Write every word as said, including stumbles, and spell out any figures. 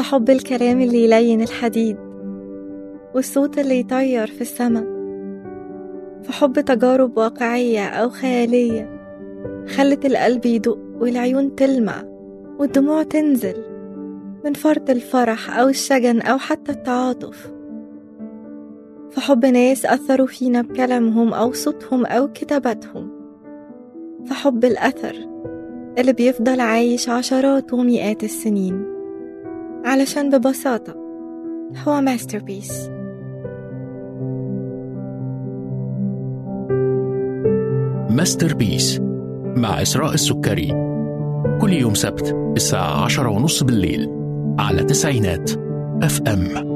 حب الكلام اللي يلين الحديد والصوت اللي يطير في السما، في حب تجارب واقعية أو خيالية خلت القلب يدق والعيون تلمع والدموع تنزل من فرط الفرح أو الشجن أو حتى التعاطف، في حب ناس أثروا فينا بكلامهم أو صوتهم أو كتاباتهم، في حب الأثر اللي بيفضل عايش عشرات ومئات السنين علشان ببساطة هو ماستربيس. ماستربيس مع إسراء السكري، كل يوم سبت الساعة عشرة ونص بالليل على تسعينات أف أم.